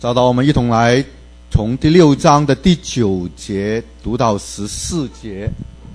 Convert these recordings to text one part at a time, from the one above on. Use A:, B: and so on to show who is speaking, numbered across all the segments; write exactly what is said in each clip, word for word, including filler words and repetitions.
A: 找到我们一同来从第六章的第九节读到十四节。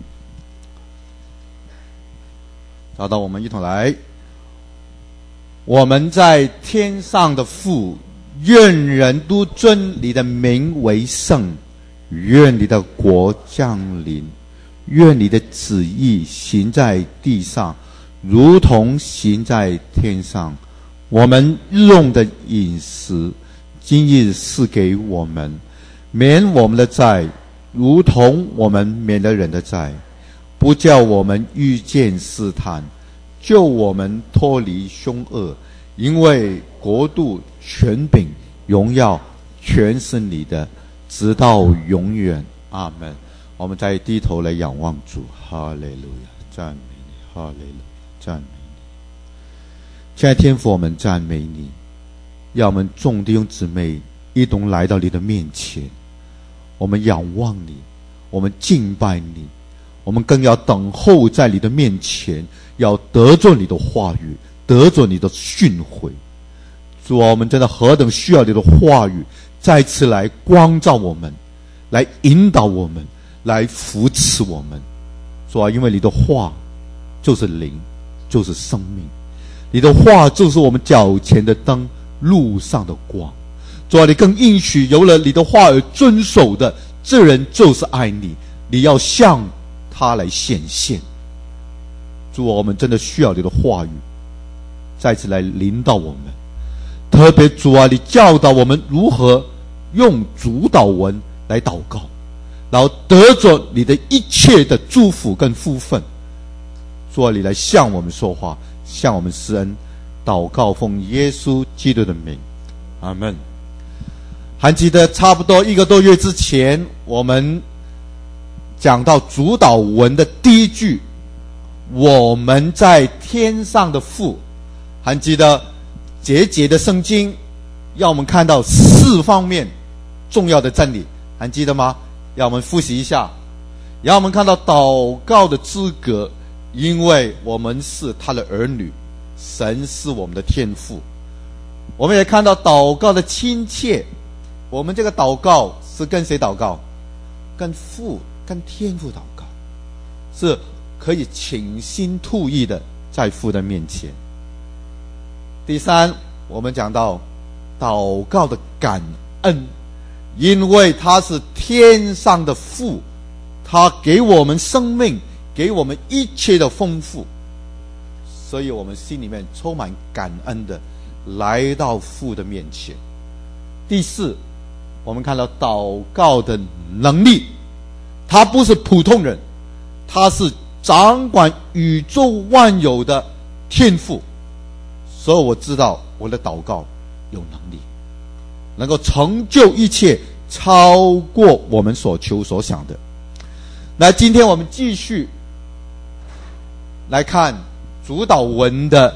A: 找到我们一同来。我们在天上的父，愿人都尊你的名为圣，愿你的国降临，愿你的旨意行在地上，如同行在天上。我们日用的饮食，今日赐给我们，免我们的债，如同我们免了人的债，不叫我们遇见试探，救我们脱离凶恶。因为国度、权柄、荣耀全是你的，直到永远。阿们。我们再低头来仰望主。哈利路亚，赞美你！哈利路亚，赞美你！亲爱的天父，我们赞美你，让我们众弟兄姊妹一同来到你的面前，我们仰望你，我们敬拜你，我们更要等候在你的面前，要得着你的话语，得着你的训诲。主啊，我们真的何等需要你的话语再次来光照我们，来引导我们，来扶持我们。主啊，因为你的话就是灵，就是生命，你的话就是我们脚前的灯，路上的光。主啊，你更应许有了你的话而遵守的，这人就是爱你，你要向他来显现。主啊，我们真的需要你的话语再次来领导我们。特别主啊，你教导我们如何用主祷文来祷告，然后得着你的一切的祝福跟福分。主啊，你来向我们说话，向我们施恩。祷告奉耶稣基督的名，阿们。还记得差不多一个多月之前，我们讲到主祷文的第一句，我们在天上的父。还记得节节的圣经让我们看到四方面重要的真理，还记得吗？让我们复习一下。让我们看到祷告的资格，因为我们是他的儿女，神是我们的天父。我们也看到祷告的亲切，我们这个祷告是跟谁祷告？跟父，跟天父祷告，是可以倾心吐意的在父的面前。第三，我们讲到祷告的感恩，因为他是天上的父，他给我们生命，给我们一切的丰富，所以我们心里面充满感恩的来到父的面前。第四，我们看到祷告的能力，他不是普通人，他是掌管宇宙万有的天父。所以我知道我的祷告有能力，能够成就一切，超过我们所求所想的。那今天我们继续来看主祷文的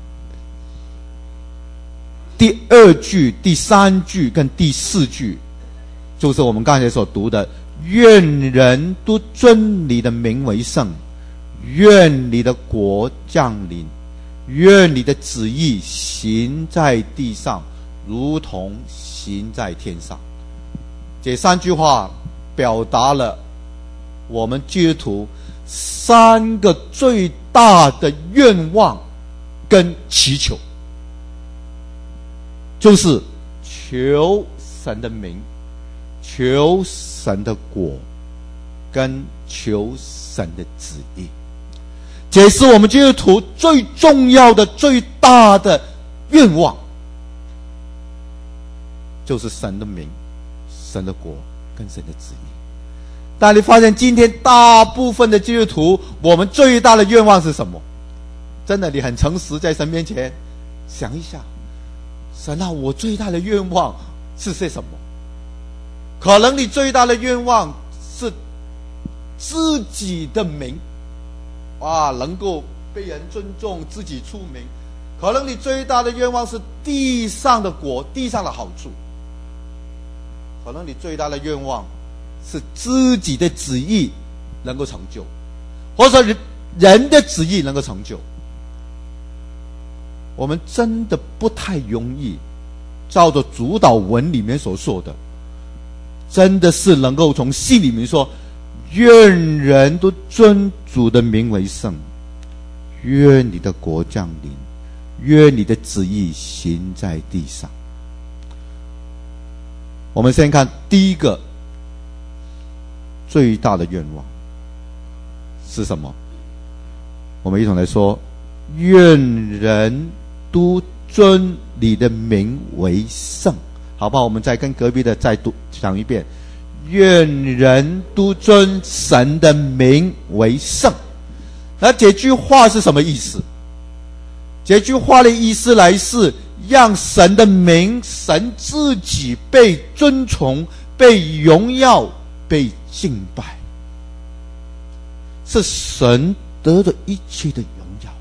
A: 第二句、第三句跟第四句，就是我们刚才所读的，愿人都尊你的名为圣，愿你的国降临，愿你的旨意行在地上，如同行在天上。这三句话表达了我们基督徒三个最大的愿望跟祈求，就是求神的名，求神的国，跟求神的旨意。这是我们基督徒最重要的最大的愿望，就是神的名、神的国跟神的旨意。但你发现今天大部分的基督徒，我们最大的愿望是什么？真的，你很诚实在神面前想一下，神啊，我最大的愿望是些什么？可能你最大的愿望是自己的名，哇，能够被人尊重，自己出名。可能你最大的愿望是地上的国，地上的好处。可能你最大的愿望是自己的旨意能够成就，或者说人的旨意能够成就。我们真的不太容易照着主导文里面所说的，真的是能够从心里面说，愿人都尊主的名为圣，愿你的国降临，愿你的旨意行在地上。我们先看第一个最大的愿望是什么？我们一同来说，愿人都尊你的名为圣，好不好？我们再跟隔壁的再读讲一遍，愿人都尊神的名为圣。那这句话是什么意思？这句话的意思来是让神的名，神自己被尊崇、被荣耀、被敬拜，是神得着一切的荣耀。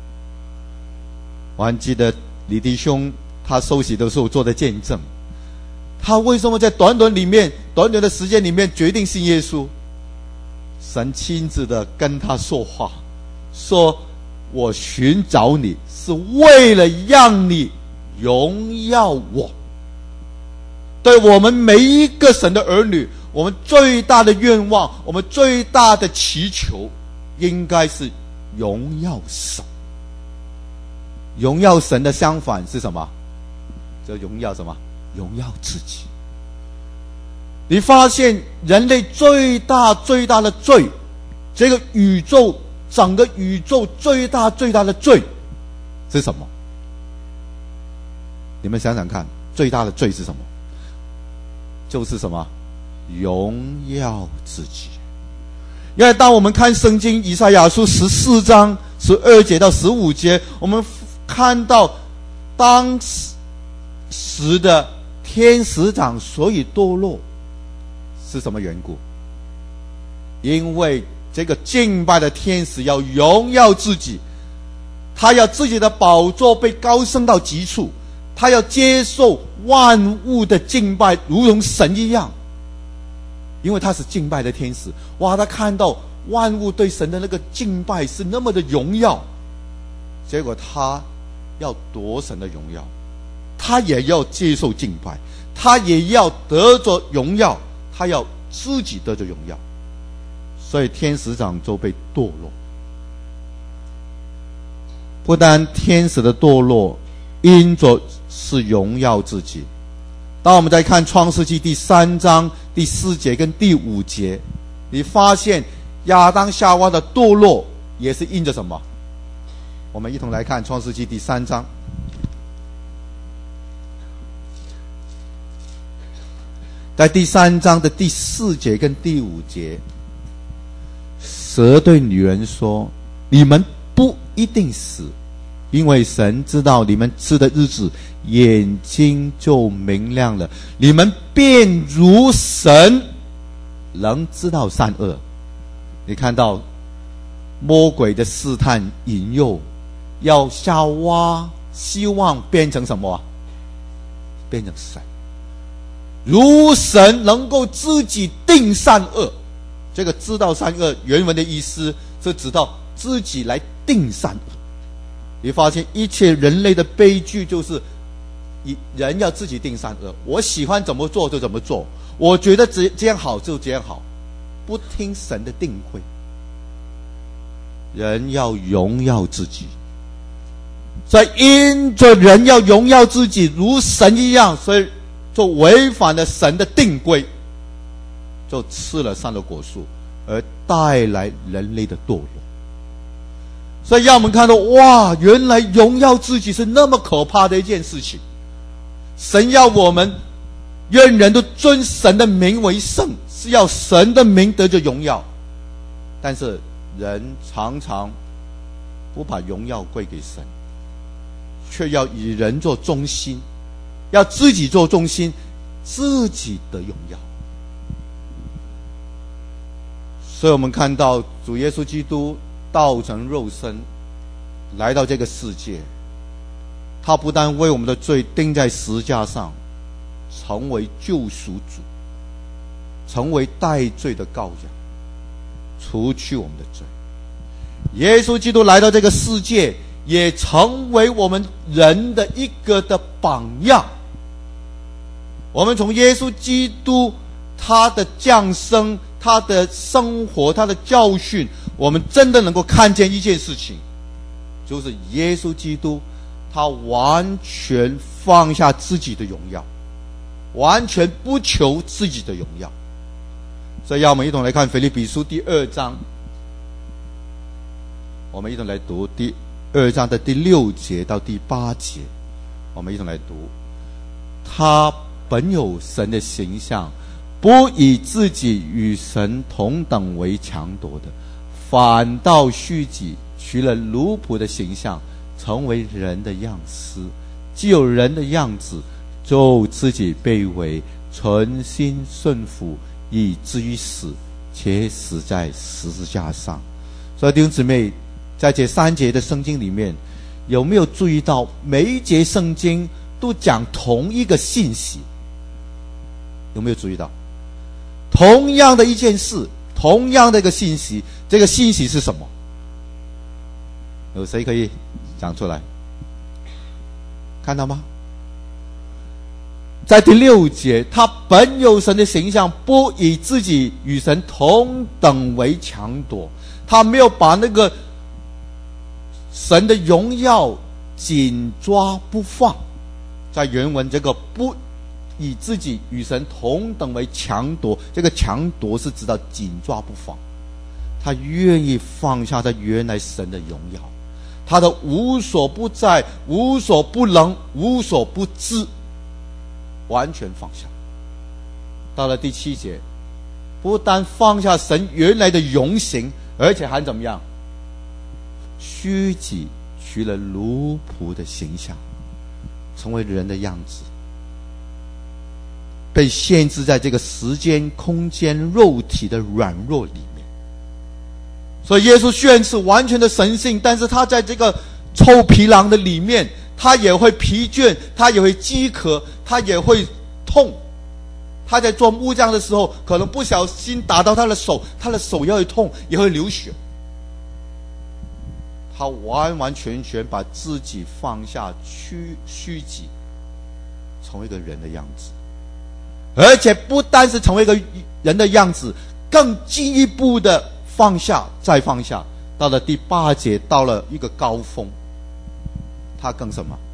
A: 我还记得李弟兄他受洗的时候做的见证，他为什么在短短里面短短的时间里面决定信耶稣？神亲自的跟他说话，说我寻找你是为了让你荣耀我。对我们每一个神的儿女，我们最大的愿望，我们最大的祈求应该是荣耀神。荣耀神的相反是什么？就荣耀什么？荣耀自己。你发现人类最大最大的罪，这个宇宙整个宇宙最大最大的罪是什么？你们想想看，最大的罪是什么？就是什么？荣耀自己。因为当我们看圣经以赛亚书十四章十二节到十五节，我们看到当时的天使长所以堕落是什么缘故？因为这个敬拜的天使要荣耀自己，他要自己的宝座被高升到极处，他要接受万物的敬拜，如同神一样。因为他是敬拜的天使，哇，他看到万物对神的那个敬拜是那么的荣耀，结果他要夺神的荣耀，他也要接受敬拜，他也要得着荣耀，他要自己得着荣耀，所以天使长就被堕落。不但天使的堕落因着是荣耀自己，当我们再看创世纪第三章第四节跟第五节，你发现亚当夏娃的堕落也是因着什么？我们一同来看创世纪第三章。在第三章的第四节跟第五节，蛇对女人说，你们不一定死，因为神知道你们吃的日子眼睛就明亮了，你们便如神，能知道善恶。你看到魔鬼的试探引诱，要夏娃希望变成什么？变成神，如神能够自己定善恶。这个知道善恶原文的意思是知道自己来定善恶。你发现一切人类的悲剧就是人要自己定善恶，我喜欢怎么做就怎么做，我觉得这样好就这样好，不听神的定规。人要荣耀自己，所以因着人要荣耀自己如神一样，所以就违反了神的定规，就吃了善的果树，而带来人类的堕落。所以让我们看到，哇，原来荣耀自己是那么可怕的一件事情。神要我们愿人都尊神的名为圣，是要神的名得着荣耀，但是人常常不把荣耀归给神，却要以人做中心，要自己做中心，自己的荣耀。所以我们看到主耶稣基督道成肉身来到这个世界，他不但为我们的罪钉在十架上，成为救赎主，成为代罪的羔羊，除去我们的罪。耶稣基督来到这个世界，也成为我们人的一个的榜样， 我们从耶稣基督他的降生、他的生活、他的教训，我们真的能够看见一件事情，就是耶稣基督他完全放下自己的荣耀，完全不求自己的荣耀。所以让我们一同来看腓立比书第二章，我们一同来读第二章的第六节到第八节，我们一同来读。他本有神的形象，不以自己与神同等为强夺的，反倒虚己，取了奴仆的形象，成为人的样式。既有人的样子，就自己卑微，存心顺服，以至于死，且死在十字架上。所以弟兄姊妹，在这三节的圣经里面，有没有注意到每一节圣经都讲同一个信息？有没有注意到同样的一件事，同样的一个信息？这个信息是什么？有谁可以讲出来？看到吗？在第六节，他本有神的形象，不以自己与神同等为强夺，他没有把那个神的荣耀紧抓不放。在原文，这个不以自己与神同等为强夺，这个强夺是指到紧抓不放，他愿意放下他原来神的荣耀，他的无所不在、无所不能、无所不知，完全放下。到了第七节，不但放下神原来的荣形，而且还怎么样？虚己，取了奴仆的形象，成为人的样子，被限制在这个时间、空间、肉体的软弱里面。所以耶稣虽然是完全的神性，但是他在这个臭皮囊的里面，他也会疲倦，他也会饥渴，他也会痛。他在做木匠的时候，可能不小心打到他的手，他的手也会痛，也会流血。他完完全全把自己放下，虚虚己，成为一个人的样子。而且不单是成为一个人的样子，更进一步的放下，再放下。到了第八节，到了一个高峰，他更什么？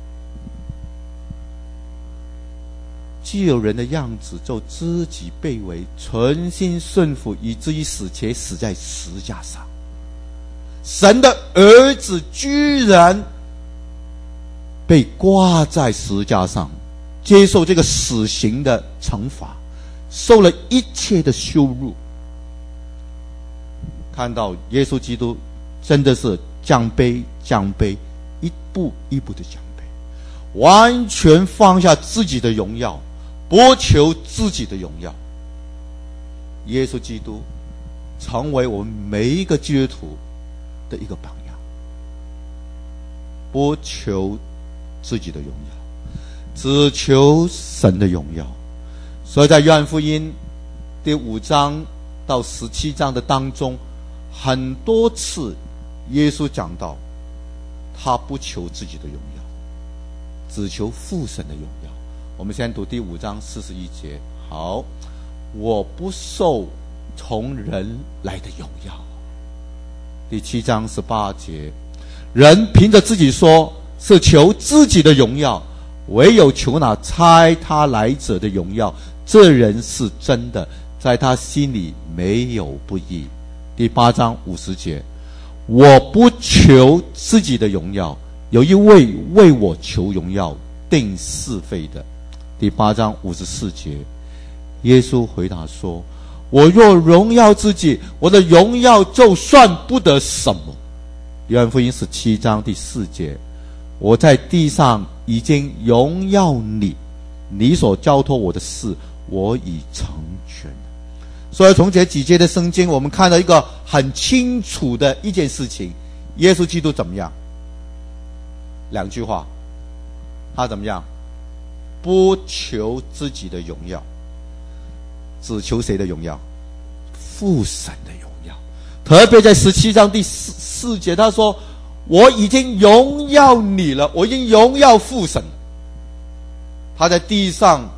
A: 既有人的样子，就自己卑微，存心顺服，以至于死，且死在十字架上。神的儿子居然被挂在十字架上，接受这个死刑的惩罚，受了一切的羞辱。看到耶稣基督真的是降卑降卑，一步一步的降卑，完全放下自己的荣耀，不求自己的荣耀。耶稣基督成为我们每一个基督徒的一个榜样，不求自己的荣耀，只求神的荣耀。所以在约翰福音第五章到十七章的当中，很多次耶稣讲到他不求自己的荣耀，只求父神的荣耀。我们先读第五章四十一节。好，我不受从人来的荣耀。第七章十八节，人凭着自己说是求自己的荣耀，唯有求那差他来者的荣耀，这人是真的，在他心里没有不义。第八章五十节，我不求自己的荣耀，有一位为我求荣耀，定是非的。第八章五十四节，耶稣回答说，我若荣耀自己，我的荣耀就算不得什么。约翰福音十七章第四节，我在地上已经荣耀你，你所交托我的事，我已成全。所以从这几节的圣经，我们看到一个很清楚的一件事情，耶稣基督怎么样？两句话，他怎么样？不求自己的荣耀，只求谁的荣耀？父神的荣耀。特别在十七章第四四节，他说，我已经荣耀你了，我已经荣耀父神了。他在地上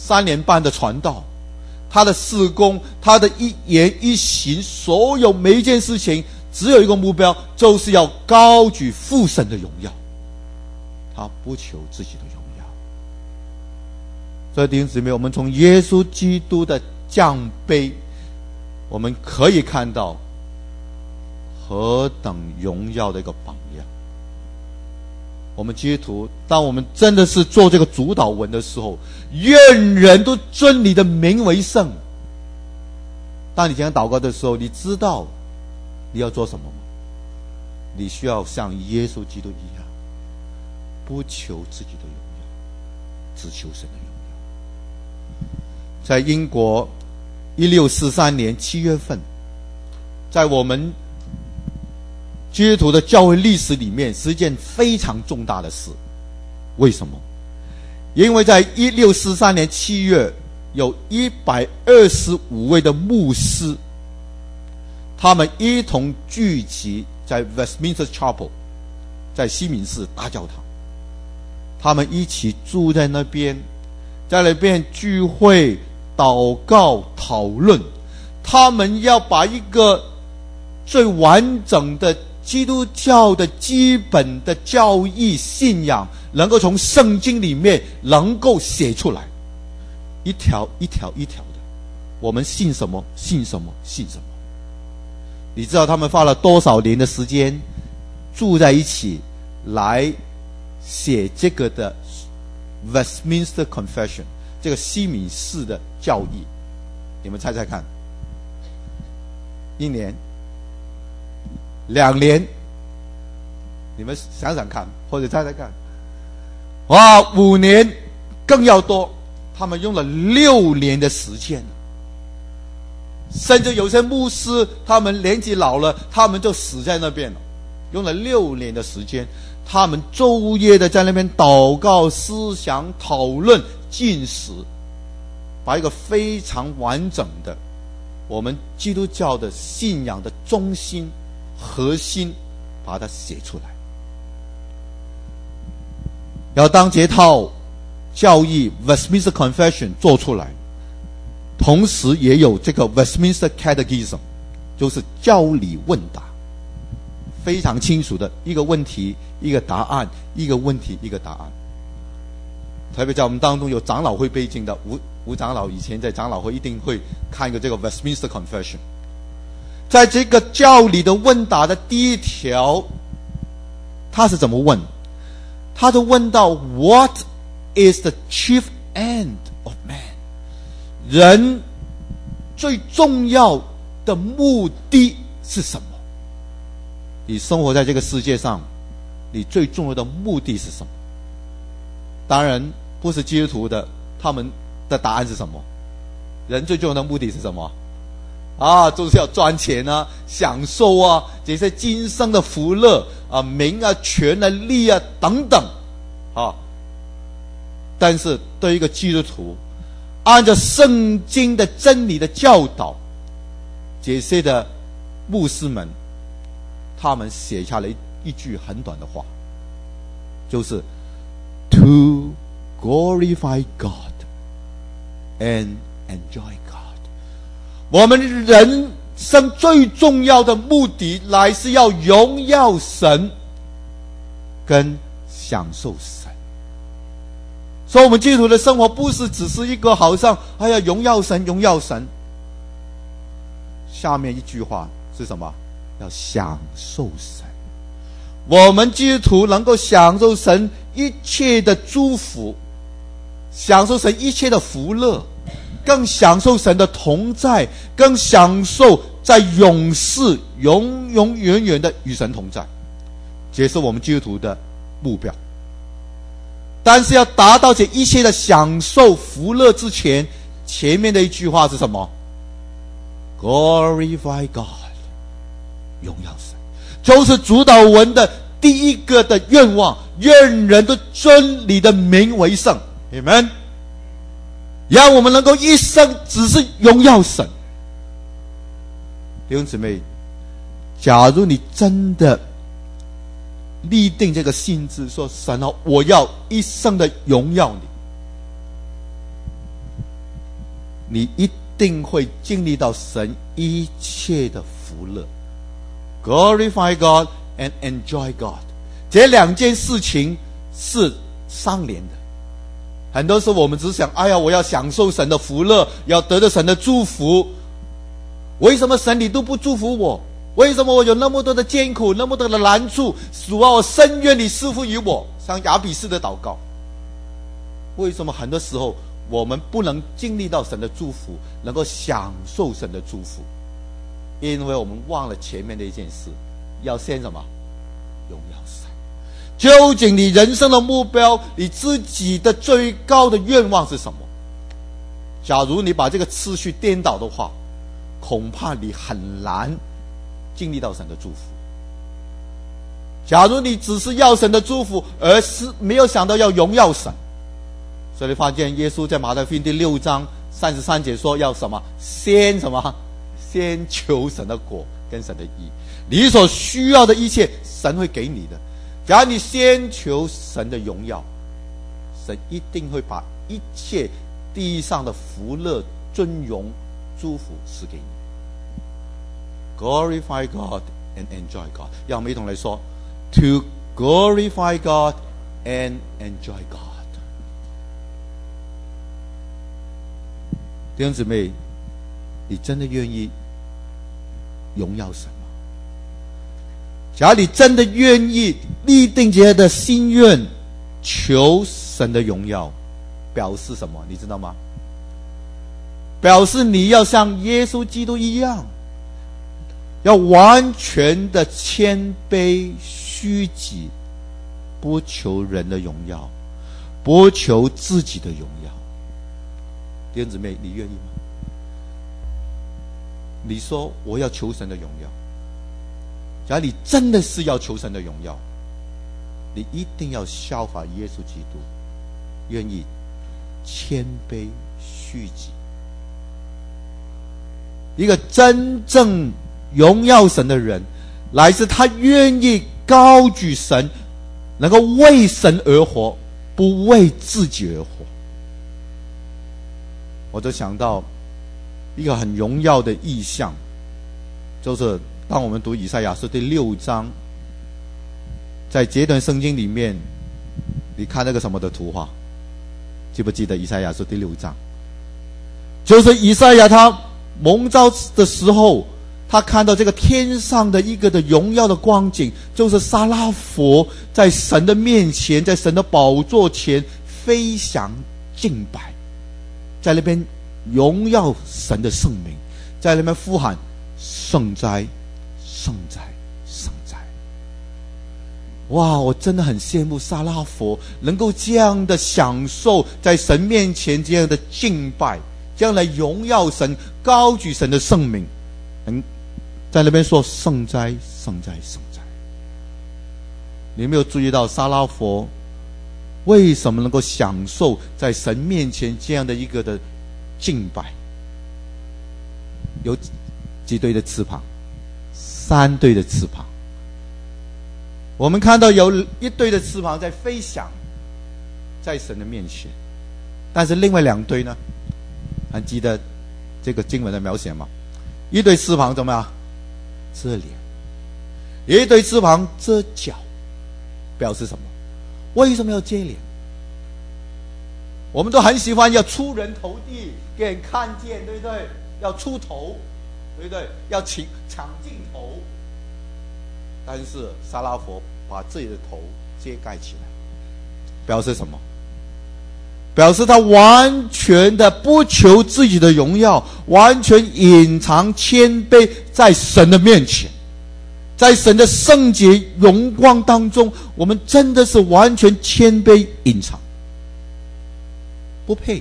A: 三年半的传道，他的事工，他的一言一行，所有每一件事情，只有一个目标，就是要高举父神的荣耀。他不求自己的荣耀。所以弟兄姊妹，我们从耶稣基督的降卑，我们可以看到何等荣耀的一个榜样。我们基督徒，当我们真的是做这个主导文的时候，愿人都尊你的名为圣。当你讲祷告的时候，你知道你要做什么吗？你需要像耶稣基督一样，不求自己的荣耀，只求神的荣耀。在英国一六四三年七月份，在我们基督徒的教会历史里面是一件非常重大的事。为什么？因为在一六四三年七月，有一百二十五位的牧师，他们一同聚集在 Westminster Chapel， 在西敏寺大教堂。他们一起住在那边，在那边聚会、祷告、讨论。他们要把一个最完整的基督教的基本的教义信仰，能够从圣经里面能够写出来，一条一条一条的，我们信什么信什么信什么。你知道他们花了多少年的时间住在一起来写这个的 Westminster Confession， 这个西敏寺的教义？你们猜猜看，一年、两年，你们想想看，或者猜猜看，哇，五年更要多，他们用了六年的时间，甚至有些牧师他们年纪老了，他们就死在那边了，用了六年的时间，他们昼夜的在那边祷告、思想、讨论、禁食，把一个非常完整的我们基督教的信仰的中心核心把它写出来。要当这套教义 Westminster Confession 做出来，同时也有这个 Westminster Catechism， 就是教理问答，非常清楚的一个问题一个答案，一个问题一个答案。特别在我们当中有长老会背景的吴吴长老，以前在长老会一定会看一个这个 Westminster Confession。在这个教理的问答的第一条，他是怎么问？他就问到 What is the chief end of man？ 人最重要的目的是什么？你生活在这个世界上，你最重要的目的是什么？当然不是基督徒的，他们的答案是什么？人最重要的目的是什么？啊，就是要赚钱啊，享受啊，这些今生的福乐啊，名啊、权啊、利啊等等啊。但是对一个基督徒，按照圣经的真理的教导，这些的牧师们，他们写下了一一句很短的话，就是 To glorify God and enjoy God。我们人生最重要的目的，乃是要荣耀神跟享受神。所以我们基督徒的生活不是只是一个好像哎呀荣耀神荣耀神，下面一句话是什么？要享受神。我们基督徒能够享受神一切的祝福，享受神一切的福乐，更享受神的同在，更享受在永世永永远远的与神同在，这是我们基督徒的目标。但是要达到这一切的享受福乐之前，前面的一句话是什么？ Glorify God， 荣耀神，就是主导文的第一个的愿望，愿人都尊你的名为圣。 Amen，让我们能够一生只是荣耀神。弟兄姊妹，假如你真的立定这个心志，说神啊，我要一生的荣耀你， 你一定会经历到神一切的福乐。 Glorify God and enjoy God， 这两件事情是相连的。很多时候我们只想，哎呀，我要享受神的福乐，要得到神的祝福。为什么神你都不祝福我？为什么我有那么多的艰苦，那么多的难处？主啊，我深愿你赐福于我，像亚比斯的祷告。为什么很多时候我们不能经历到神的祝福，能够享受神的祝福？因为我们忘了前面的一件事，要先什么？荣耀神。究竟你人生的目标，你自己的最高的愿望是什么？假如你把这个次序颠倒的话，恐怕你很难经历到神的祝福。假如你只是要神的祝福，而是没有想到要荣耀神，所以你发现耶稣在马太福音第六章三十三节说，要什么？先什么？先求神的国跟神的义，你所需要的一切神会给你的。假如你先求神的荣耀，神一定会把一切地上的福乐、尊荣、祝福赐给你。 Glorify God and enjoy God， 让我们一同来说 To glorify God and enjoy God。 弟兄姊妹，你真的愿意荣耀神吗？假如你真的愿意立定这样的心愿，求神的荣耀，表示什么？你知道吗？表示你要像耶稣基督一样，要完全的谦卑虚己，不求人的荣耀，不求自己的荣耀。弟兄姊妹，你愿意吗？你说我要求神的荣耀，假如你真的是要求神的荣耀，你一定要效法耶稣基督，愿意谦卑虚己。一个真正荣耀神的人，来自他愿意高举神，能够为神而活，不为自己而活。我就想到一个很荣耀的意象，就是当我们读以赛亚书第六章，在这段圣经里面，你看那个什么的图画，记不记得以赛亚书第六章？就是以赛亚他蒙召的时候，他看到这个天上的一个的荣耀的光景，就是撒拉佛在神的面前，在神的宝座前飞翔敬拜，在那边荣耀神的圣名，在那边呼喊圣哉圣哉圣哉。哇，我真的很羡慕撒拉佛能够这样的享受在神面前这样的敬拜，这样来荣耀神，高举神的圣名，能在那边说圣哉圣哉圣哉。你有没有注意到撒拉佛为什么能够享受在神面前这样的一个的敬拜？有几对的翅膀？三对的翅膀。我们看到有一对的翅膀在飞翔，在神的面前，但是另外两对呢？还记得这个经文的描写吗？一对翅膀怎么样？遮脸，一对翅膀遮脚，表示什么？为什么要遮脸？我们都很喜欢要出人头地，给人看见，对不对？要出头，对不对？要抢抢镜头。但是撒拉佛把自己的头遮盖起来，表示什么？表示他完全的不求自己的荣耀，完全隐藏谦卑在神的面前，在神的圣洁荣光当中，我们真的是完全谦卑隐藏，不配。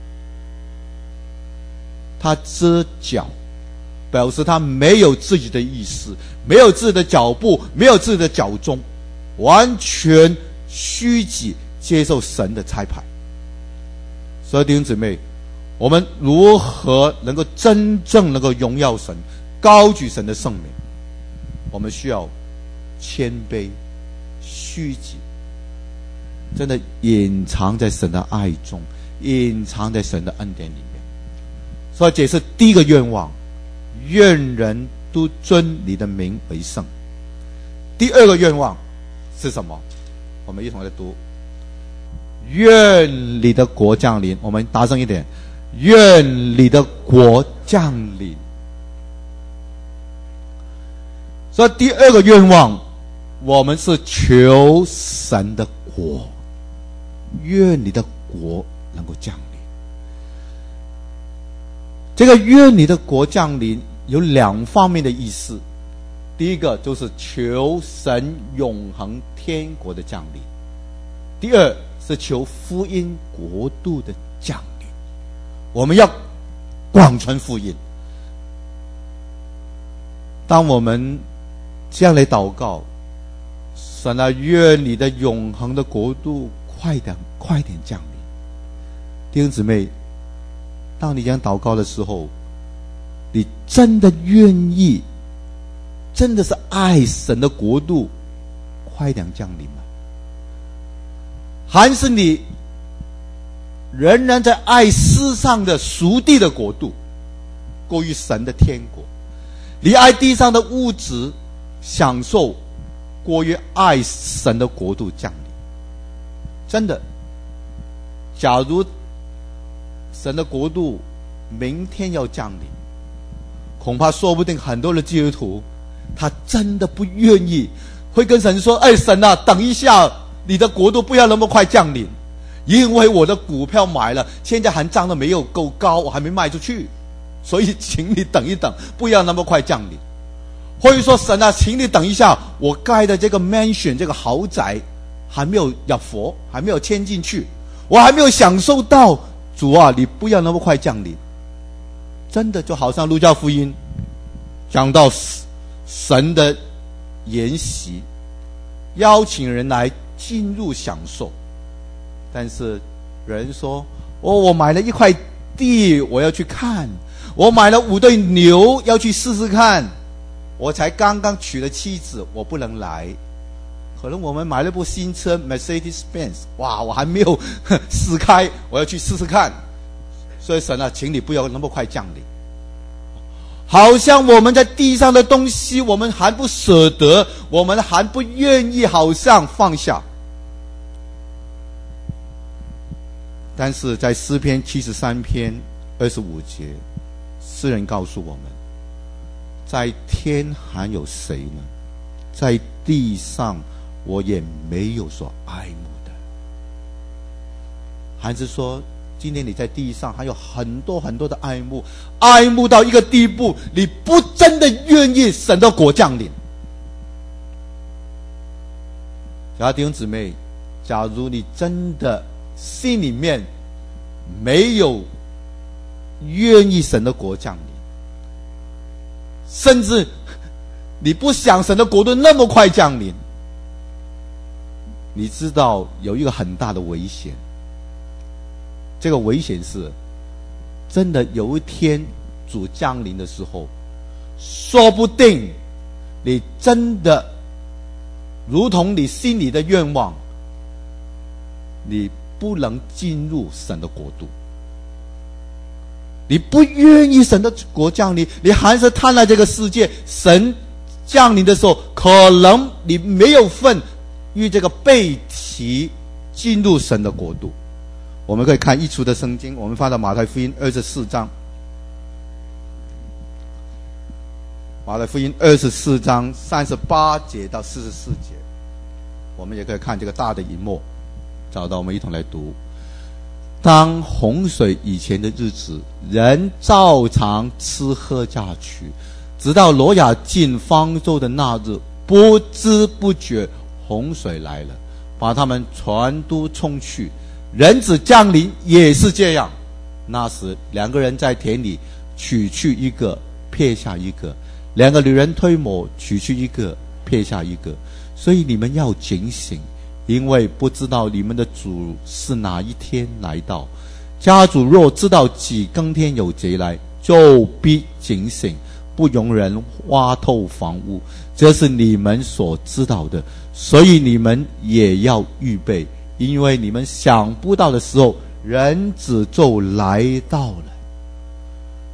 A: 他遮脚，表示他没有自己的意思，没有自己的脚步，没有自己的脚踪，完全虚己，接受神的差派。所以弟兄姊妹，我们如何能够真正能够荣耀神，高举神的圣名？我们需要谦卑虚己，真的隐藏在神的爱中，隐藏在神的恩典里面。 所以这是第一个愿望，愿人都尊你的名为圣。第二个愿望是什么？我们一同来读，愿你的国降临。我们大声一点，愿你的国降临。所以第二个愿望，我们是求神的国，愿你的国能够降临。这个愿你的国降临有两方面的意思，第一个就是求神永恒天国的降临，第二是求福音国度的降临。我们要广传福音。当我们这样来祷告，神啊，愿你的永恒的国度快点快点降临。弟兄姊妹，当你这样祷告的时候，你真的愿意，真的是爱神的国度快点降临吗？还是你仍然在爱世上的属地的国度过于神的天国？你爱地上的物质享受过于爱神的国度降临？真的，假如神的国度明天要降临，恐怕说不定很多的基督徒他真的不愿意，会跟神说，哎，神啊，等一下，你的国度不要那么快降临，因为我的股票买了，现在还涨得没有够高，我还没卖出去，所以请你等一等，不要那么快降临。或者说，神啊，请你等一下，我盖的这个 mansion 这个豪宅还没有入伙，还没有迁进去，我还没有享受到，主啊，你不要那么快降临。真的就好像路加福音讲到神的筵席，邀请人来进入享受，但是人说，哦，我买了一块地，我要去看，我买了五对牛要去试试看，我才刚刚娶了妻子，我不能来。可能我们买了部新车 Mercedes-Benz， 哇，我还没有试开，我要去试试看。所以神啊，请你不要那么快降临。好像我们在地上的东西，我们还不舍得，我们还不愿意，好像放下。但是在诗篇七十三篇二十五节，诗人告诉我们，在天还有谁呢？在地上我也没有所爱慕的。还是说，今天你在地上还有很多很多的爱慕，爱慕到一个地步，你不真的愿意神的国降临。小弟兄姊妹，假如你真的心里面没有愿意神的国降临，甚至你不想神的国度那么快降临，你知道有一个很大的危险。这个危险是，真的有一天主降临的时候，说不定你真的如同你心里的愿望，你不能进入神的国度，你不愿意神的国降临，你还是贪婪这个世界。神降临的时候，可能你没有份与这个被提进入神的国度。我们可以看一处的圣经，我们翻到马太福音二十四章，马太福音二十四章三十八节到四十四节，我们也可以看这个大的荧幕，找到我们一同来读。当洪水以前的日子，人照常吃喝嫁娶，直到挪亚进方舟的那日，不知不觉洪水来了，把他们全都冲去。人子降临也是这样，那时两个人在田里，取去一个，撇下一个；两个女人推磨，取去一个，撇下一个。所以你们要警醒，因为不知道你们的主是哪一天来到。家主若知道几更天有贼来，就必警醒，不容人挖透房屋，这是你们所知道的。所以你们也要预备，因为你们想不到的时候，人子就来到了。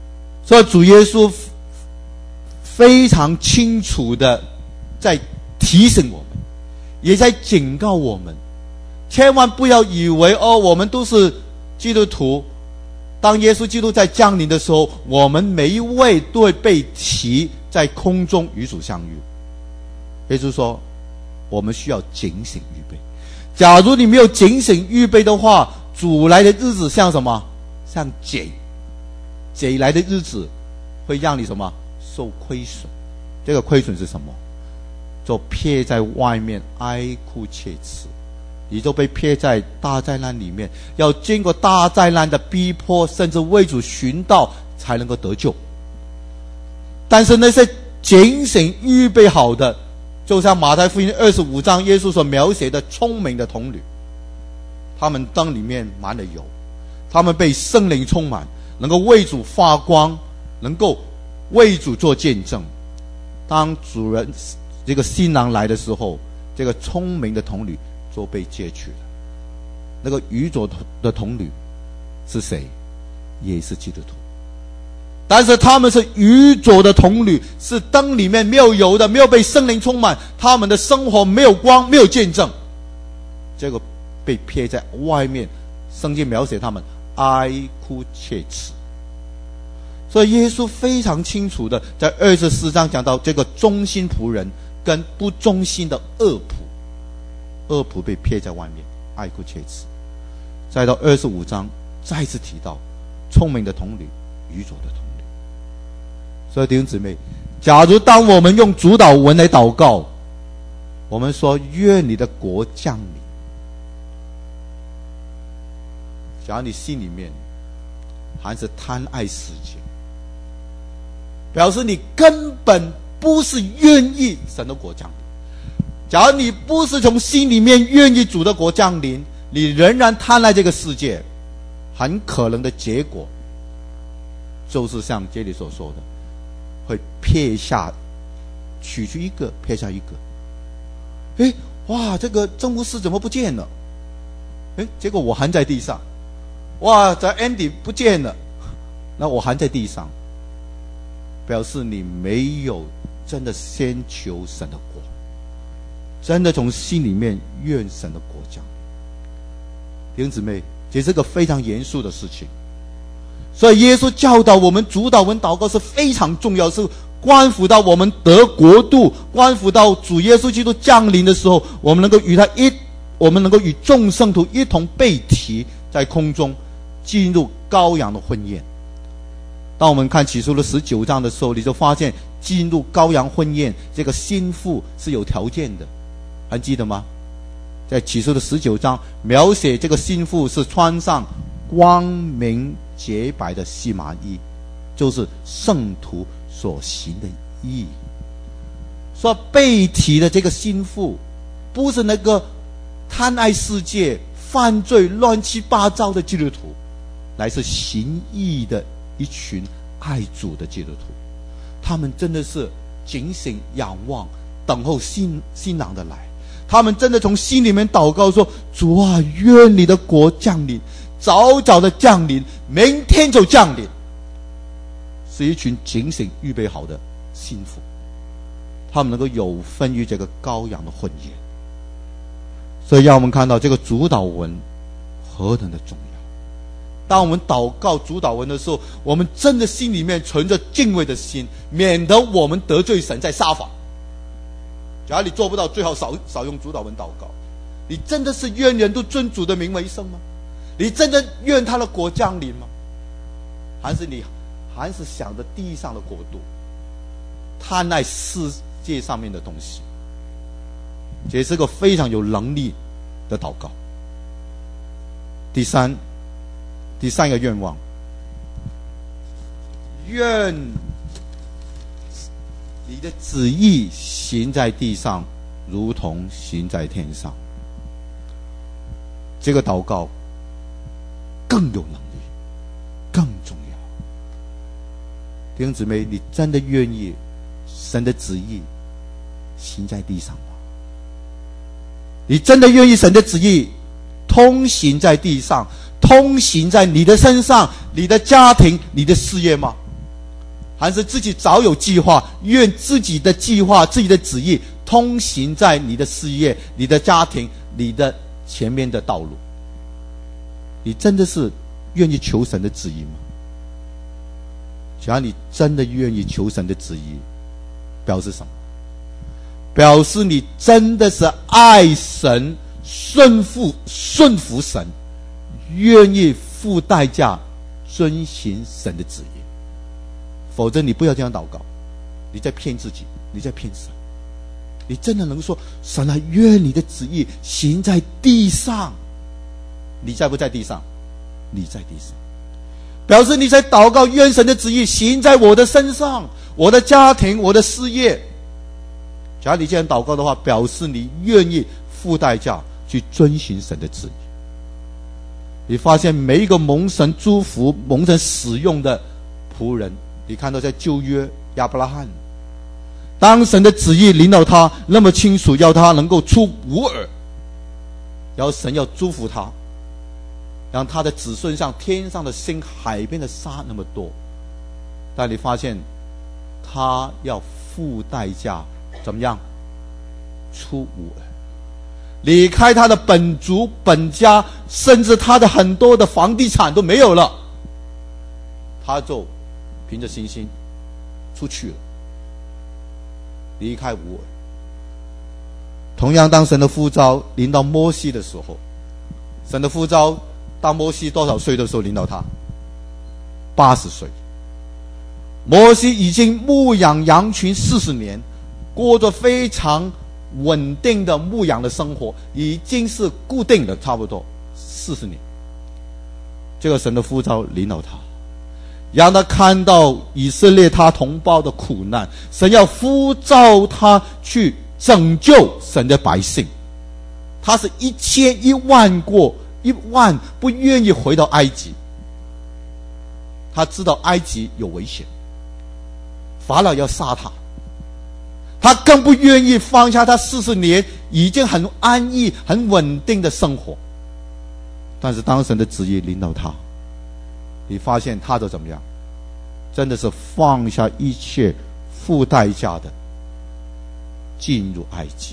A: 所以主耶稣非常清楚的在提醒我们，也在警告我们，千万不要以为哦，我们都是基督徒，当耶稣基督在降临的时候，我们每一位都会被提在空中与主相遇。耶稣说我们需要警醒预备，假如你没有警醒预备的话，主来的日子像什么？像贼，贼来的日子会让你什么？受亏损。这个亏损是什么？就撇在外面哀哭切齿，你就被撇在大灾难里面，要经过大灾难的逼迫，甚至为主寻道才能够得救。但是那些警醒预备好的，就像马太福音二十五章耶稣所描写的聪明的童女，他们灯里面满了油，他们被圣灵充满，能够为主发光，能够为主做见证。当主人这个新郎来的时候，这个聪明的童女就被接去了。那个愚拙的童女是谁？也是基督徒。但是他们是愚拙的童女，是灯里面没有油的，没有被圣灵充满，他们的生活没有光，没有见证，结果被撇在外面。圣经描写他们哀哭切齿。所以耶稣非常清楚的在二十四章讲到这个忠心仆人跟不忠心的恶仆，恶仆被撇在外面哀哭切齿。再到二十五章再次提到聪明的童女，愚拙的童女。所以弟兄姊妹，假如当我们用主祷文来祷告，我们说愿你的国降临，假如你心里面还是贪爱世界，表示你根本不是愿意神的国降临。假如你不是从心里面愿意主的国降临，你仍然贪爱这个世界，很可能的结果就是像这里所说的，会撇下，取去一个撇下一个。诶，哇，这个政务室怎么不见了？诶，结果我还在地上。哇，这 Andy 不见了，那我还在地上，表示你没有真的先求神的国，真的从心里面愿神的国降临。弟兄姊妹，这是个非常严肃的事情。所以耶稣教导我们主祷文祷告是非常重要，是关乎到我们得国度，关乎到主耶稣基督降临的时候，我们能够与他一我们能够与众圣徒一同被提在空中进入羔羊的婚宴。当我们看启示录十九章的时候，你就发现进入羔羊婚宴这个心腹是有条件的，还记得吗？在启示录十九章描写这个心腹是穿上光明洁白的细麻衣，就是圣徒所行的义。说被提的这个心腹不是那个贪爱世界犯罪乱七八糟的基督徒，乃是行义的一群爱主的基督徒。他们真的是警醒仰望等候新新郎的来，他们真的从心里面祷告说，主啊，愿你的国降临，早早的降临，明天就降临。是一群警醒预备好的心腹，他们能够有分于这个羔羊的婚宴。所以让我们看到这个主祷文何等的重要。当我们祷告主祷文的时候，我们真的心里面存着敬畏的心，免得我们得罪神在撒谎。假如你做不到，最好少少用主祷文祷告。你真的是愿人都尊主的名为圣吗？你真的愿他的国降临吗？还是你还是想着地上的国度，贪爱世界上面的东西？这是个非常有能力的祷告。第三第三个愿望，愿你的旨意行在地上，如同行在天上。这个祷告更有能力，更重要。弟兄姊妹，你真的愿意神的旨意行在地上吗？你真的愿意神的旨意通行在地上，通行在你的身上，你的家庭，你的事业吗？ 还是自己早有计划，愿自己的计划、自己的旨意通行在你的事业、你的家庭、你的前面的道路。你真的是愿意求神的旨意吗？只要你真的愿意求神的旨意，表示什么？表示你真的是爱神、顺服顺服神，愿意付代价遵行神的旨意。否则你不要这样祷告，你在骗自己，你在骗神。你真的能说神啊，愿你的旨意行在地上。你在不在地上？你在地上，表示你在祷告，愿神的旨意行在我的身上，我的家庭，我的事业。假如你这样祷告的话，表示你愿意付代价去遵行神的旨意。你发现每一个蒙神祝福、蒙神使用的仆人，你看到在旧约亚伯拉罕，当神的旨意领导他那么清楚，要他能够出吾尔，然后神要祝福他，让他的子孙像天上的星、海边的沙那么多。但你发现他要付代价，怎么样？出吾尔，离开他的本族本家，甚至他的很多的房地产都没有了，他就凭着信心出去了，离开吾尔。同样，当神的呼召临到摩西的时候，神的呼召当摩西多少岁的时候临到他？八十岁。摩西已经牧养羊群四十年，过着非常稳定的牧养的生活，已经是固定的，差不多四十年。这个神的呼召临到他，让他看到以色列他同胞的苦难，神要呼召他去拯救神的百姓。他是一千一万过一万不愿意回到埃及，他知道埃及有危险，法老要杀他，他更不愿意放下他四十年已经很安逸很稳定的生活。但是当神的旨意领导他，你发现他就怎么样？真的是放下一切，付代价的进入埃及。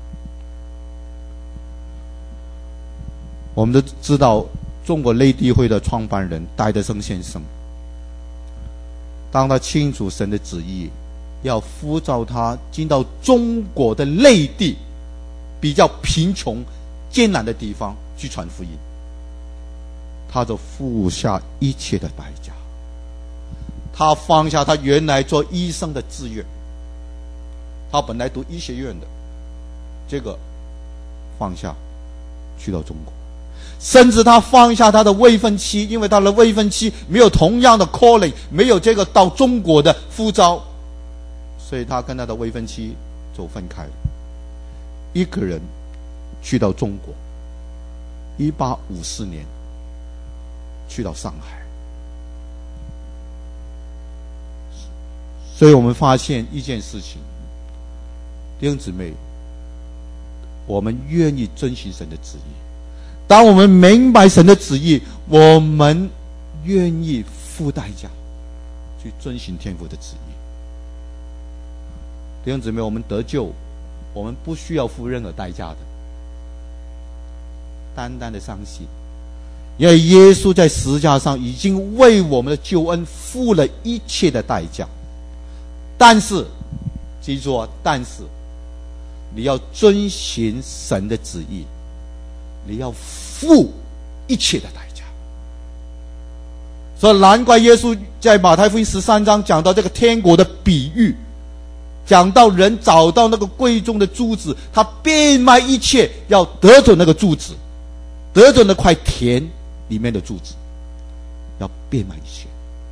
A: 我们都知道中国内地会的创办人戴德生先生，当他清楚神的旨意要呼召他进到中国的内地比较贫穷艰难的地方去传福音，他就付下一切的代价。他放下他原来做医生的志愿，他本来读医学院的，这个放下去到中国。甚至他放下他的未婚妻，因为他的未婚妻没有同样的 calling， 没有这个到中国的呼召，所以他跟他的未婚妻就分开了，一个人去到中国。一八五四年去到上海。所以我们发现一件事情，弟兄姊妹，我们愿意遵行神的旨意。当我们明白神的旨意，我们愿意付代价去遵行天父的旨意。弟兄姊妹，我们得救，我们不需要付任何代价的，单单的相信，因为耶稣在十字架上已经为我们的救恩付了一切的代价。但是记住啊，但是你要遵行神的旨意，你要付一切的代价。所以难怪耶稣在马太福音十三章讲到这个天国的比喻，讲到人找到那个贵重的珠子，他变卖一切要得着那个珠子，得着那块田里面的珠子，要变卖一切。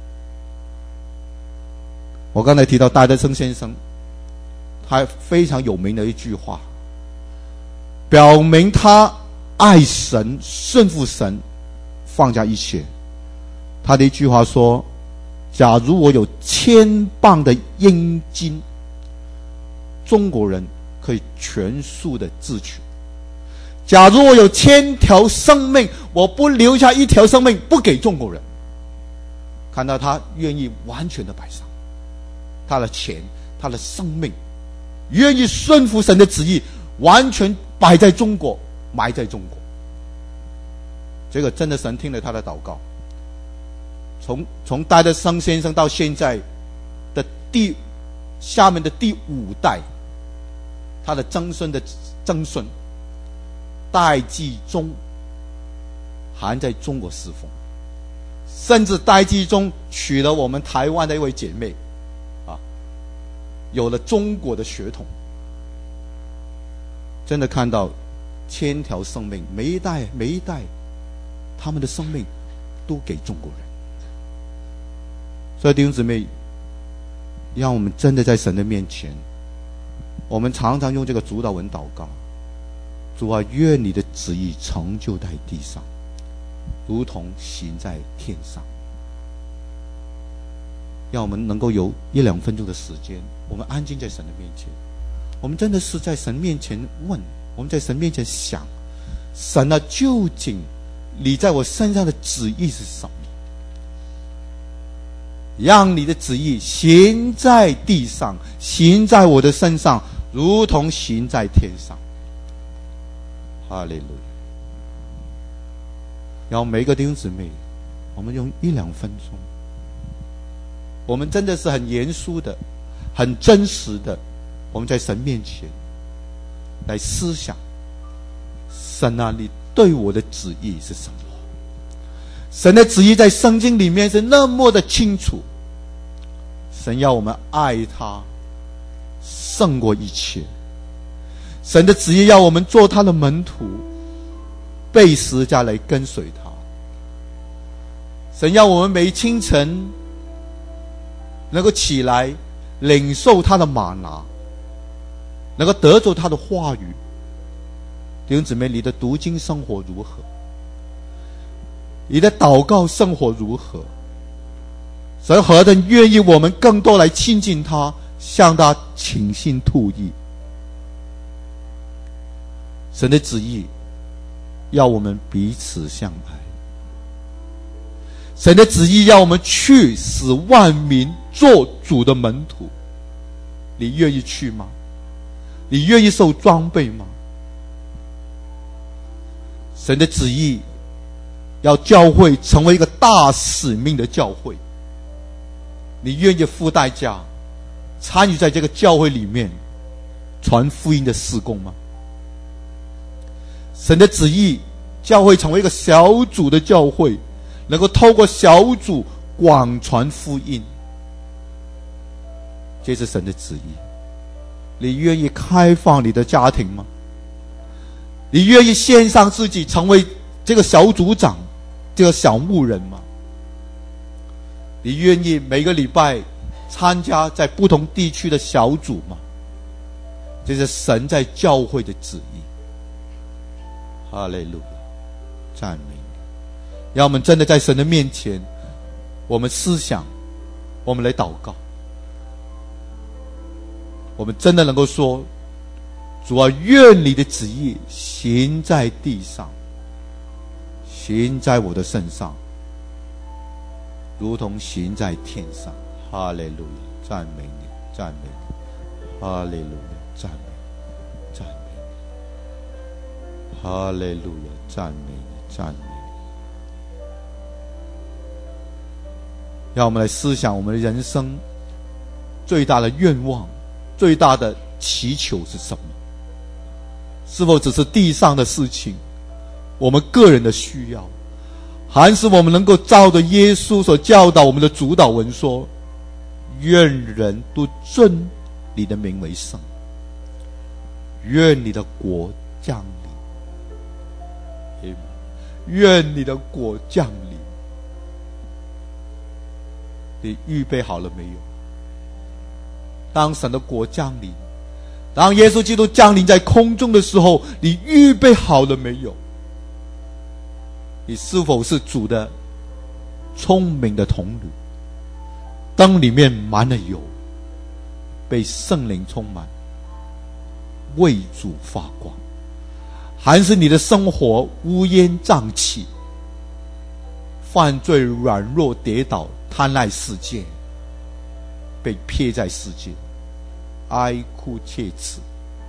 A: 我刚才提到戴德生先生，他非常有名的一句话，表明他爱神、顺服神、放下一切。他的一句话说：假如我有千磅的阴金，中国人可以全数的自取；假如我有千条生命，我不留下一条生命不给中国人。看到他愿意完全的摆上。 他的钱、他的生命，愿意顺服神的旨意，完全摆在中国，埋在中国。这个真的神听了他的祷告。从从戴德生先生到现在的第下面的第五代，他的曾孙的曾孙戴季忠还在中国侍奉，甚至戴季忠娶了我们台湾的一位姐妹啊，有了中国的血统。真的看到千条生命，每一代每一代他们的生命都给中国人。所以弟兄姊妹，让我们真的在神的面前，我们常常用这个主祷文祷告：主啊，愿你的旨意成就在地上，如同行在天上。让我们能够有一两分钟的时间，我们安静在神的面前，我们真的是在神面前问，我们在神面前想，神啊，究竟你在我身上的旨意是什么？让你的旨意行在地上，行在我的身上，如同行在天上。哈利路亚！然后每一个弟兄姊妹，我们用一两分钟，我们真的是很严肃的、很真实的，我们在神面前来思想：神啊，你对我的旨意是什么？神的旨意在圣经里面是那么的清楚。神要我们爱他胜过一切，神的旨意要我们做他的门徒，背十字架来跟随他。神要我们每清晨能够起来领受他的玛拿，能够得着他的话语。弟兄姊妹，你的读经生活如何？你的祷告生活如何？神何等愿意我们更多来亲近他，向他倾心吐意。神的旨意要我们彼此相爱，神的旨意要我们去使万民做主的门徒。你愿意去吗？你愿意受装备吗？神的旨意要教会成为一个大使命的教会，你愿意付代价参与在这个教会里面传福音的事工吗？神的旨意教会成为一个小组的教会，能够透过小组广传福音，这是神的旨意。你愿意开放你的家庭吗？你愿意献上自己成为这个小组长，这个小牧人吗？你愿意每个礼拜参加在不同地区的小组吗？这是神在教会的旨意。哈利路亚，赞美你！让我们真的在神的面前，我们思想，我们来祷告，我们真的能够说：主啊，愿你的旨意行在地上，行在我的身上，如同行在天上。哈利路亚，赞美你，赞美你！哈利路亚，赞美你，赞美你！哈利路亚，赞美你，赞美你！让我们来思想我们的人生最大的愿望、最大的祈求是什么？是否只是地上的事情，我们个人的需要，还是我们能够照着耶稣所教导我们的主祷文说：愿人都尊你的名为圣，愿你的国降临，愿你的国降临。你预备好了没有？当神的国降临，当耶稣基督降临在空中的时候，你预备好了没有？你是否是主的聪明的童女，灯里面满了油，被圣灵充满，为主发光？还是你的生活乌烟瘴气，犯罪软弱跌倒，贪爱世界， 被撇在世界，哀哭切齿。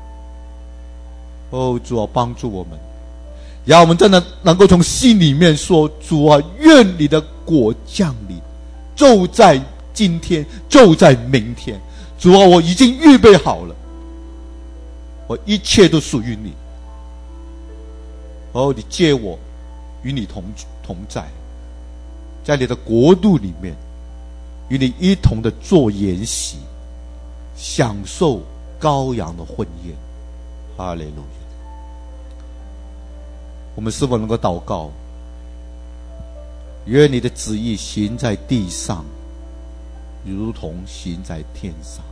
A: 哦，主啊，帮助我们，让我们真的能够从心里面说：主啊，愿你的国降临，就在今天，就在明天。主啊，我已经预备好了，我一切都属于你。哦，你借我与你同同在，在你的国度里面，与你一同的做筵席，享受羔羊的婚宴。哈利路亚！我们是否能够祷告？愿你的旨意行在地上，如同行在天上。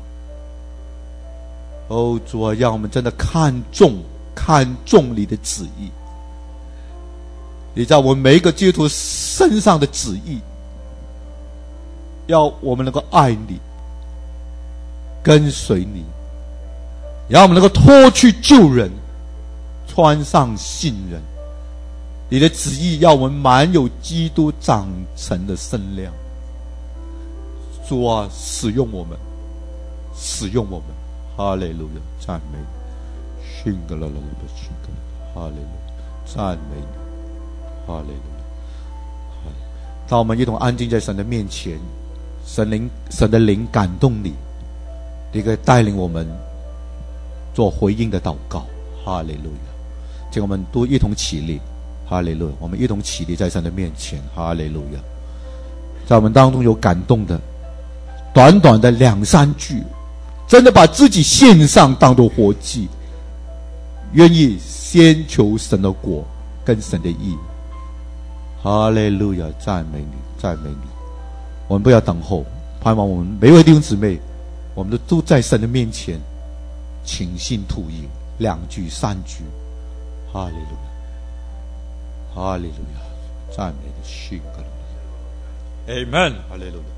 A: 哦，主啊，让我们真的看重看重你的旨意，你在我们每一个基督徒身上的旨意，要我们能够爱你，跟随你，让我们能够脱去旧人，穿上新人。你的旨意要我们满有基督长成的身量。主啊，使用我们，使用我们。哈利路亚，赞美你！训格了了了的训格了，哈利路亚，赞美你！哈利路亚！当我们一同安静在神的面前，神灵神的灵感动你，你可以带领我们做回应的祷告。哈利路亚！请我们都一同起立。哈利路亚！我们一同起立在神的面前。哈利路亚！在我们当中有感动的，短短的两三句，真的把自己献上当作活祭，愿意先求神的国跟神的义。哈利路亚！赞美你，赞美你！我们不要等候，盼望我们每位弟兄姊妹，我们都都在神的面前倾心吐意，两句三句。哈利路亚！哈利路亚！赞美你，信格了。Amen！ 哈利路亚！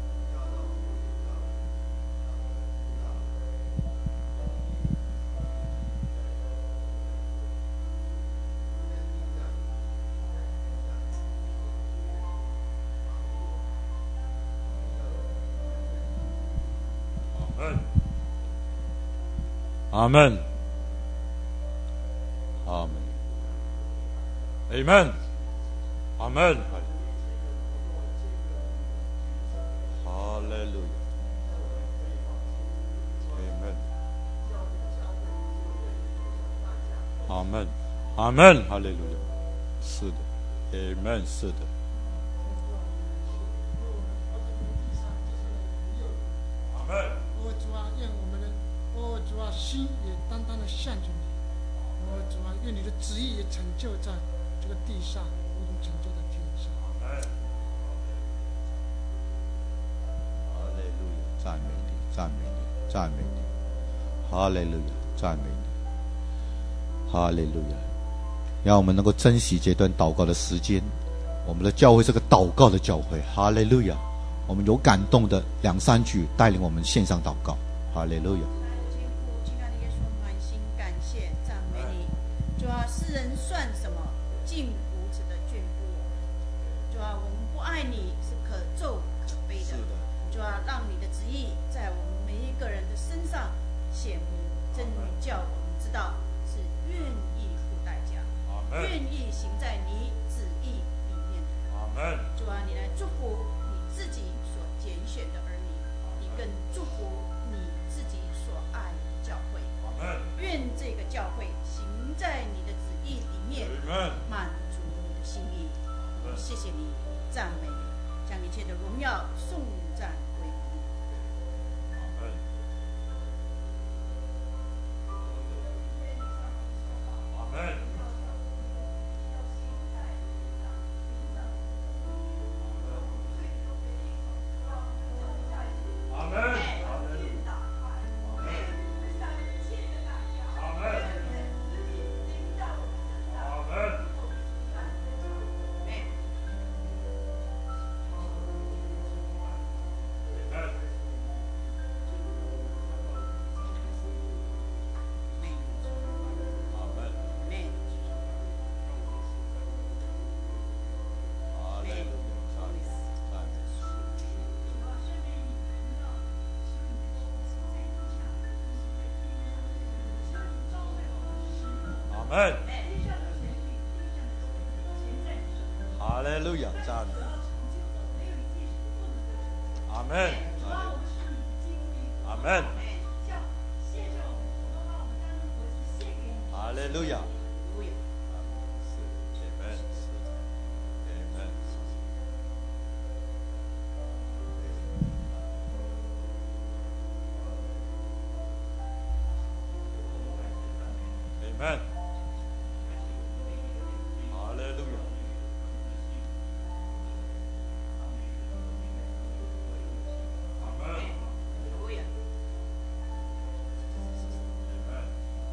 A: 阿门，阿门，阿门，阿门，哈利路亚，阿门，阿门，哈利路亚，是的，阿门，是的。
B: 主啊，心也单单的向着你。哦，主啊，愿你的旨意也成就在这个地上，如同成就在天上。
A: 哈利路亚，赞美你，赞美你，赞美你。哈利路亚，赞美你。哈利路亚，让我们能够珍惜这段祷告的时间。我们的教会是个祷告的教会。哈利路亚，我们有感动的两三句带领我们献上祷告。哈利路亚。
C: 主啊，世人算什么？竟如此的眷顾我们。主啊，我们不爱你是可咒可悲的。主啊，让你的旨意在我们每一个人的身上显明，真理叫我们知道是愿意付代价，愿意行在你旨意里面的。主啊，你来祝福你自己所拣选的儿女，你更祝福你自己所爱的教会。愿这个教会行在你的旨意里面，满足你的心意。谢谢你，赞美你，将一切的荣耀颂赞归于你。阿门。阿门。
A: 门。哈利路亚，赞美。阿门。阿门。哈利路亚。Amen. Hallelujah. Amen. Hallelujah. Amen.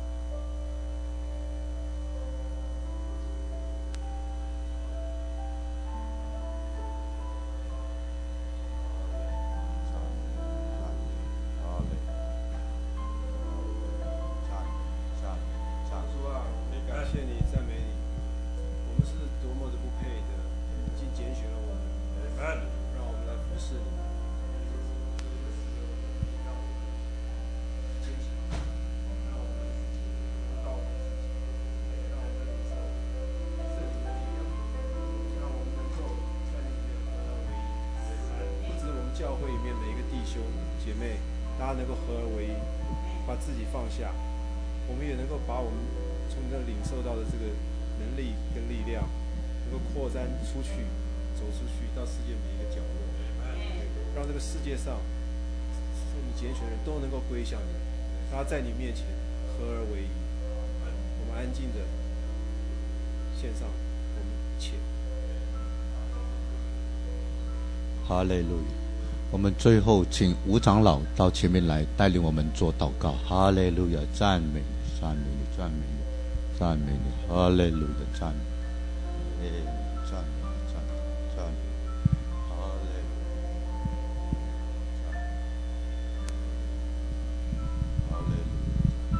D: 教会里面每一个弟兄姐妹，大家能够合而为一，把自己放下，我们也能够把我们从这领受到的这个能力跟力量，能够扩展出去，走出去到世界每一个角落，让这个世界上受你拣选的人都能够归向你，大家在你面前合而为一。我们安静的献上我们一切。
A: 哈利路亚。我们最后请吴长老到前面来带领我们做祷告。哈利路亚，赞美你，赞美你，赞美你，赞美你，哈利路亚，赞美你，赞美你，赞美你，赞美你，哈利路亚，哈利路亚。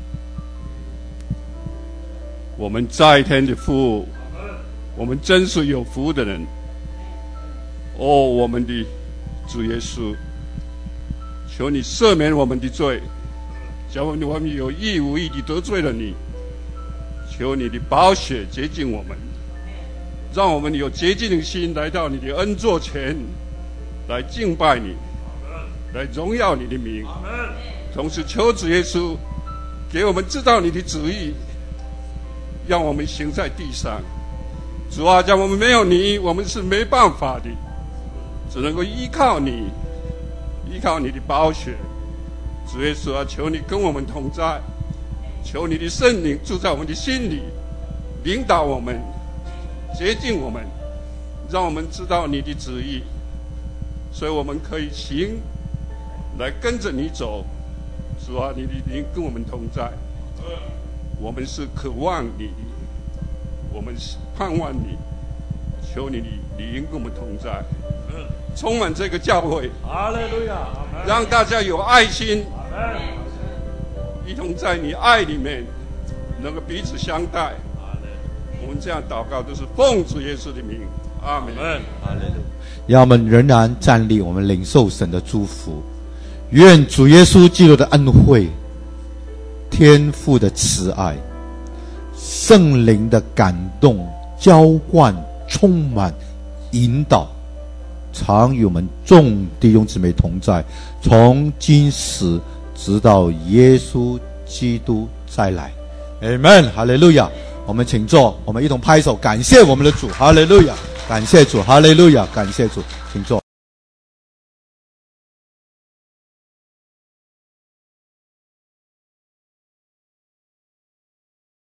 E: 我们在天的父，我们真是有福的人。哦，我们的主耶稣，求你赦免我们的罪，叫我们有意无意地得罪了你。求你的宝血洁净我们，让我们有洁净的心来到你的恩座前，来敬拜你，来荣耀你的名。同时求主耶稣给我们知道你的旨意，让我们行在地上。主啊，讲我们没有你，我们是没办法的，只能够依靠你，依靠你的宝血。主耶稣啊，求你跟我们同在，求你的圣灵住在我们的心里，领导我们，洁净我们，让我们知道你的旨意，所以我们可以行，来跟着你走。主啊，你的灵跟我们同在，我们是渴望你，我们是盼望你，求你的灵跟我们同在，充满这个教会，
A: 哈利路亚，
E: 让大家有爱心，一同在你爱里面能够彼此相待。我们这样祷告都是奉主耶稣的名，阿门。
A: 哈利路亚。让我们仍然站立，我们领受神的祝福。愿主耶稣基督的恩惠、天父的慈爱、圣灵的感动、浇灌、充满、引导，常与我们众弟兄姊妹同在，从今时直到耶稣基督再来。Amen， 哈利路亚。我们请坐，我们一同拍手，感谢我们的主，哈利路亚，感谢主，哈利路亚，感谢主，请坐。